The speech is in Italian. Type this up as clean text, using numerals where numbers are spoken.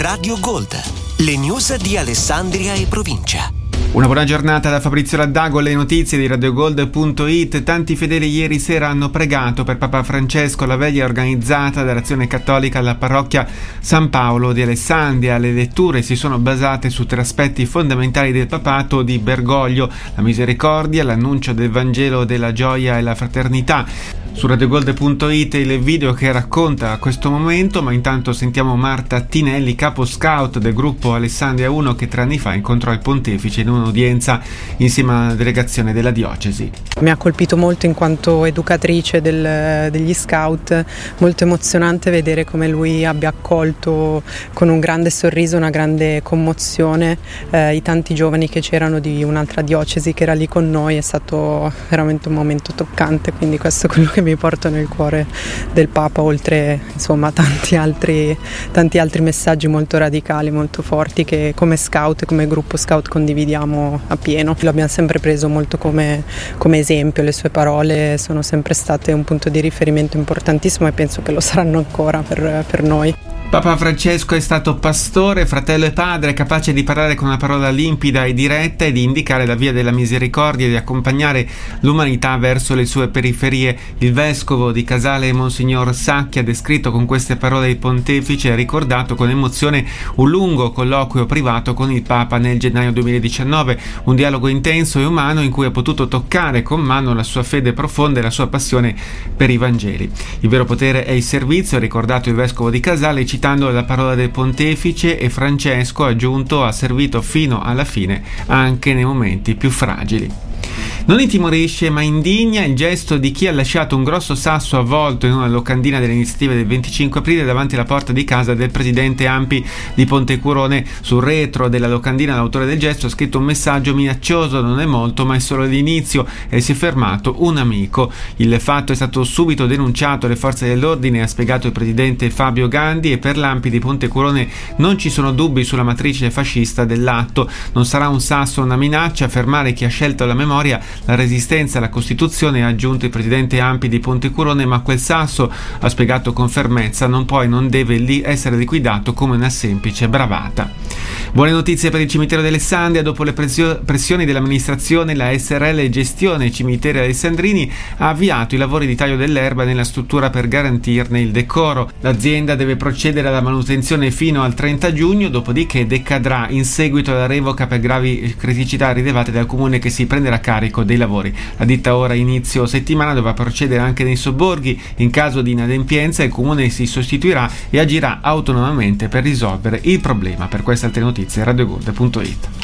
Radio Gold, le news di Alessandria e provincia. Una buona giornata da Fabrizio Laddago, le notizie di RadioGold.it. Tanti fedeli ieri sera hanno pregato per Papa Francesco. La veglia organizzata dall'Azione Cattolica alla parrocchia San Paolo di Alessandria. Le letture si sono basate su tre aspetti fondamentali del papato di Bergoglio: la misericordia, l'annuncio del Vangelo della gioia e la fraternità. Su RadioGold.it il video che racconta questo momento, ma intanto sentiamo Marta Tinelli, capo scout del gruppo Alessandria 1, che 3 anni fa incontrò il pontefice in un'udienza insieme alla delegazione della diocesi. Mi ha colpito molto in quanto educatrice degli scout, molto emozionante vedere come lui abbia accolto con un grande sorriso, una grande commozione i tanti giovani che c'erano di un'altra diocesi che era lì con noi. È stato veramente un momento toccante, quindi questo è quello che mi porto nel cuore del Papa, oltre insomma tanti altri messaggi molto radicali, molto forti, che come scout e come gruppo scout condividiamo appieno. Lo abbiamo sempre preso molto come esempio, le sue parole sono sempre state un punto di riferimento importantissimo e penso che lo saranno ancora per noi. Papa Francesco è stato pastore, fratello e padre, capace di parlare con una parola limpida e diretta e di indicare la via della misericordia e di accompagnare l'umanità verso le sue periferie. Il vescovo di Casale, Monsignor Sacchi, ha descritto con queste parole il pontefice e ha ricordato con emozione un lungo colloquio privato con il Papa nel gennaio 2019, un dialogo intenso e umano in cui ha potuto toccare con mano la sua fede profonda e la sua passione per i Vangeli. Il vero potere è il servizio, ha ricordato il vescovo di Casale, citando la parola del pontefice, e Francesco, ha aggiunto, ha servito fino alla fine anche nei momenti più fragili. Non intimorisce ma indigna il gesto di chi ha lasciato un grosso sasso avvolto in una locandina delle iniziative del 25 aprile davanti alla porta di casa del presidente Ampi di Pontecurone. Sul retro della locandina l'autore del gesto ha scritto un messaggio minaccioso: non è molto ma è solo l'inizio, e si è fermato un amico. Il fatto è stato subito denunciato alle forze dell'ordine, ha spiegato il presidente Fabio Gandi, e per l'Ampi di Pontecurone non ci sono dubbi sulla matrice fascista dell'atto. Non sarà un sasso o una minaccia fermare chi ha scelto la memoria, la resistenza alla Costituzione, ha aggiunto il presidente Ampi di Pontecurone, ma quel sasso, ha spiegato con fermezza, non può e non deve essere liquidato come una semplice bravata. Buone notizie per il cimitero di Alessandria. Dopo le pressioni dell'amministrazione, la SRL Gestione Cimiteri Alessandrini ha avviato i lavori di taglio dell'erba nella struttura per garantirne il decoro. L'azienda deve procedere alla manutenzione fino al 30 giugno, dopodiché decadrà in seguito alla revoca per gravi criticità rilevate dal comune, che si prenderà carico dei lavori. La ditta ora inizio settimana dovrà procedere anche nei sobborghi. In caso di inadempienza il comune si sostituirà e agirà autonomamente per risolvere il problema. Per queste altre notizie RadioGold.it.